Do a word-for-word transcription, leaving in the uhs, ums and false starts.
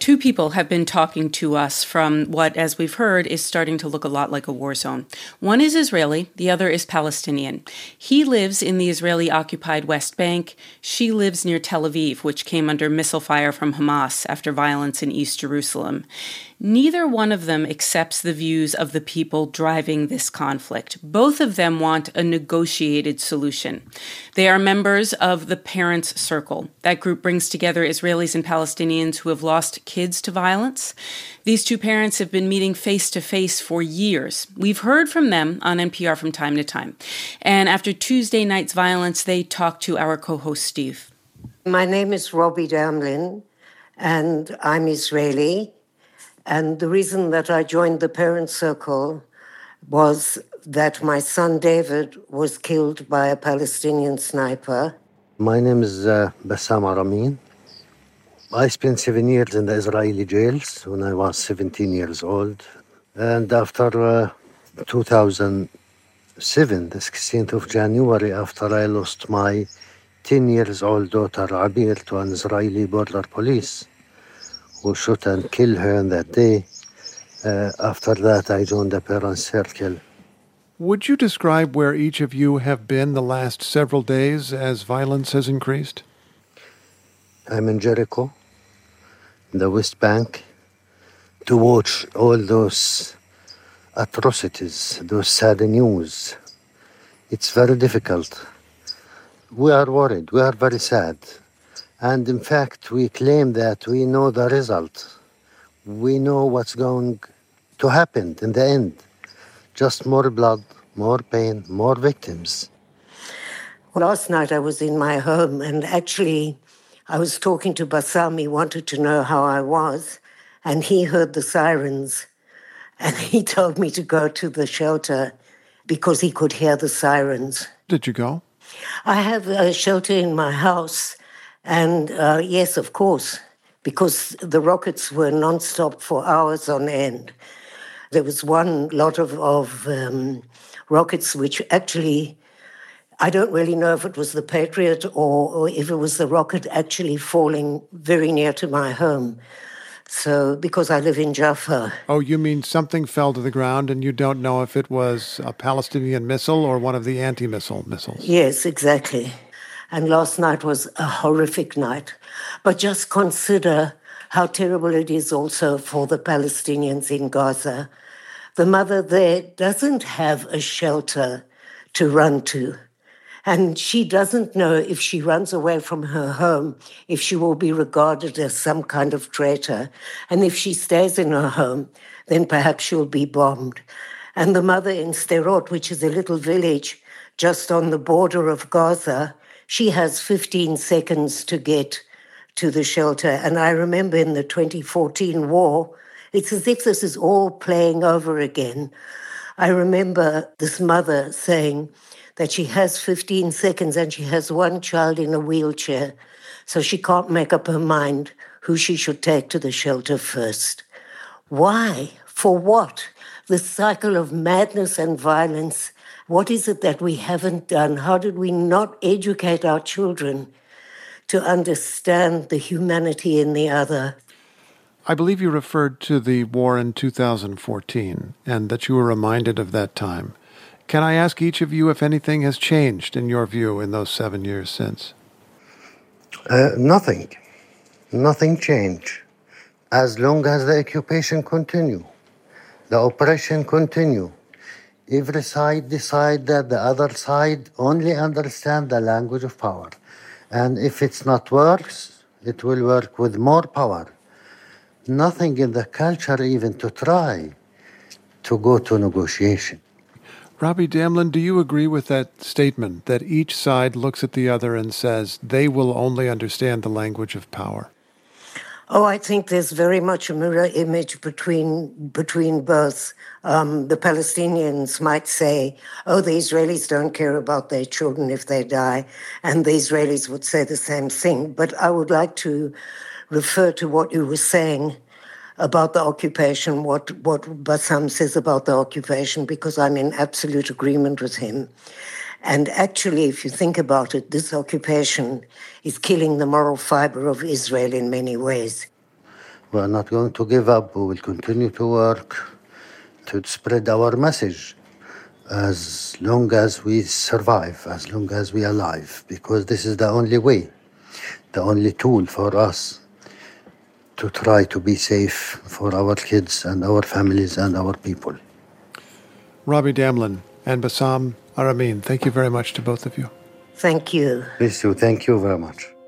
Two people have been talking to us from what, as we've heard, is starting to look a lot like a war zone. One is Israeli, the other is Palestinian. He lives in the Israeli-occupied West Bank. She lives near Tel Aviv, which came under missile fire from Hamas after violence in East Jerusalem. Neither one of them accepts the views of the people driving this conflict. Both of them want a negotiated solution. They are members of the Parents Circle. That group brings together Israelis and Palestinians who have lost kids to violence. These two parents have been meeting face-to-face for years. We've heard from them on N P R from time to time. And after Tuesday night's violence, they talked to our co-host Steve. My name is Robbie Damlin, and I'm Israeli. And the reason that I joined the Parents Circle was that my son David was killed by a Palestinian sniper. My name is uh, Bassam Aramin. I spent seven years in the Israeli jails when I was seventeen years old. And after uh, two thousand seven, the sixteenth of January, after I lost my ten years old daughter Abir to an Israeli border police, who shot and killed her on that day. Uh, after that, I joined the Parents Circle. Would you describe where each of you have been the last several days as violence has increased? I'm in Jericho, in the West Bank, to watch all those atrocities, those sad news. It's very difficult. We are worried. We are very sad. And in fact, we claim that we know the result. We know what's going to happen in the end. Just more blood, more pain, more victims. Last night I was in my home, and actually I was talking to Bassam. He wanted to know how I was, and he heard the sirens. And he told me to go to the shelter because he could hear the sirens. Did you go? I have a shelter in my house. And uh, yes, of course, because the rockets were nonstop for hours on end. There was one lot of, of um, rockets which actually, I don't really know if it was the Patriot or, or if it was the rocket actually falling very near to my home. So, because I live in Jaffa. Oh, you mean something fell to the ground and you don't know if it was a Palestinian missile or one of the anti-missile missiles? Yes, exactly. And last night was a horrific night. But just consider how terrible it is also for the Palestinians in Gaza. The mother there doesn't have a shelter to run to. And she doesn't know if she runs away from her home, if she will be regarded as some kind of traitor. And if she stays in her home, then perhaps she'll be bombed. And the mother in Sderot, which is a little village just on the border of Gaza, she has fifteen seconds to get to the shelter. And I remember in the twenty fourteen war, it's as if this is all playing over again. I remember this mother saying that she has fifteen seconds and she has one child in a wheelchair, so she can't make up her mind who she should take to the shelter first. Why? For what? The cycle of madness and violence. What is it that we haven't done? How did we not educate our children to understand the humanity in the other? I believe you referred to the war in two thousand fourteen and that you were reminded of that time. Can I ask each of you if anything has changed in your view in those seven years since? Uh, nothing. Nothing changed. As long as the occupation continue, the oppression continue. Every side decide that the other side only understand the language of power. And if it's not works, it will work with more power. Nothing in the culture even to try to go to negotiation. Robbie Damlin, do you agree with that statement that each side looks at the other and says they will only understand the language of power? Oh, I think there's very much a mirror image between between both. Um, the Palestinians might say, oh, the Israelis don't care about their children if they die, and the Israelis would say the same thing. But I would like to refer to what you were saying about the occupation, what, what Bassam says about the occupation, because I'm in absolute agreement with him. And actually, if you think about it, this occupation is killing the moral fiber of Israel in many ways. We are not going to give up. We will continue to work to spread our message as long as we survive, as long as we are alive, because this is the only way, the only tool for us to try to be safe for our kids and our families and our people. Robbie Damlin and Bassam Aramin, thank you very much to both of you. Thank you. Please, you. Thank you very much.